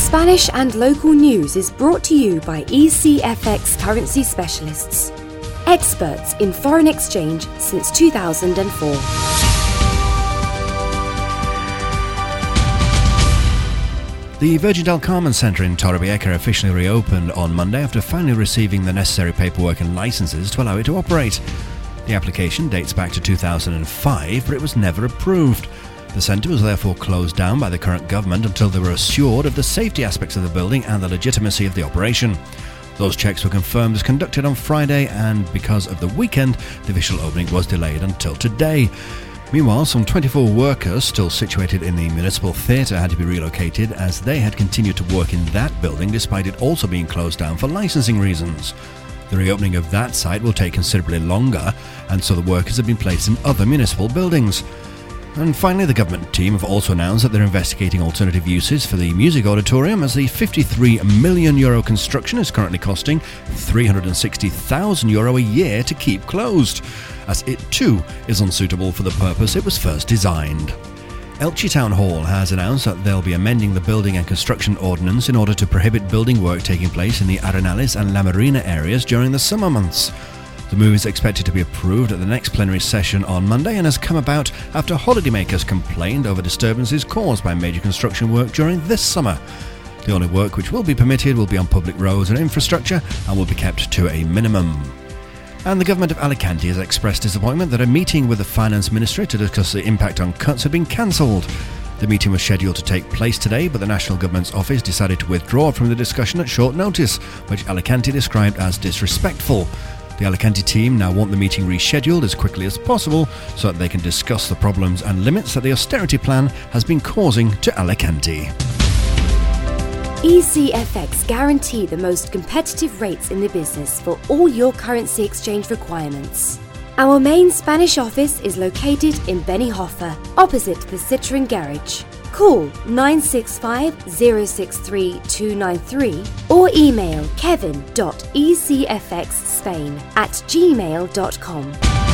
Spanish and local news is brought to you by ECFX Currency Specialists, experts in foreign exchange since 2004. The Virgin del Carmen Centre in Torrevieja officially reopened on Monday after finally receiving the necessary paperwork and licences to allow it to operate. The application dates back to 2005, but it was never approved. The centre was therefore closed down by the current government until they were assured of the safety aspects of the building and the legitimacy of the operation. Those checks were confirmed as conducted on Friday, and because of the weekend, the official opening was delayed until today. Meanwhile, some 24 workers still situated in the municipal theatre had to be relocated as they had continued to work in that building despite it also being closed down for licensing reasons. The reopening of that site will take considerably longer, and so the workers have been placed in other municipal buildings. And finally, the government team have also announced that they're investigating alternative uses for the music auditorium, as the €53 million construction is currently costing €360,000 a year to keep closed, as it too is unsuitable for the purpose it was first designed. Elche Town Hall has announced that they'll be amending the building and construction ordinance in order to prohibit building work taking place in the Arenales and La Marina areas during the summer months. The move is expected to be approved at the next plenary session on Monday and has come about after holidaymakers complained over disturbances caused by major construction work during this summer. The only work which will be permitted will be on public roads and infrastructure and will be kept to a minimum. And the government of Alicante has expressed disappointment that a meeting with the Finance Ministry to discuss the impact on cuts had been cancelled. The meeting was scheduled to take place today, but the National Government's office decided to withdraw from the discussion at short notice, which Alicante described as disrespectful. The Alicante team now want the meeting rescheduled as quickly as possible so that they can discuss the problems and limits that the austerity plan has been causing to Alicante. ECFX guarantee the most competitive rates in the business for all your currency exchange requirements. Our main Spanish office is located in Benihoffer, opposite the Citroën garage. Call 965 063 293 or email kevin.ecfxspain@gmail.com.